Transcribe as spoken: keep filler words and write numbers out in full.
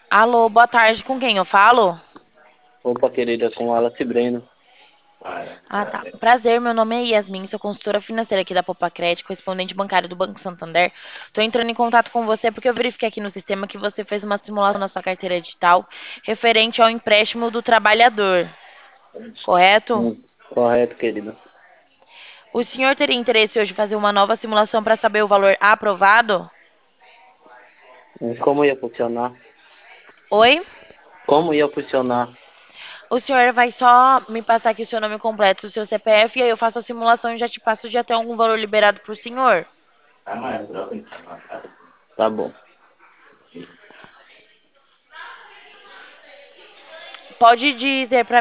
Alô, boa tarde. Com quem eu falo? Opa, querida, com Wallace Breno. Ah, tá. Prazer, meu nome é Yasmin, sou consultora financeira aqui da Popacred, correspondente bancário do Banco Santander. Tô entrando em contato com você porque eu verifiquei aqui no sistema que você fez uma simulação na sua carteira digital referente ao empréstimo do trabalhador, correto? Hum, correto, querida. O senhor teria interesse hoje em fazer uma nova simulação para saber o valor aprovado? Hum, Como ia funcionar? Oi? Como ia funcionar? O senhor vai só me passar aqui o seu nome completo, o seu C P F, e aí eu faço a simulação e já te passo já tem algum valor liberado para o senhor. Tá bom. Pode dizer para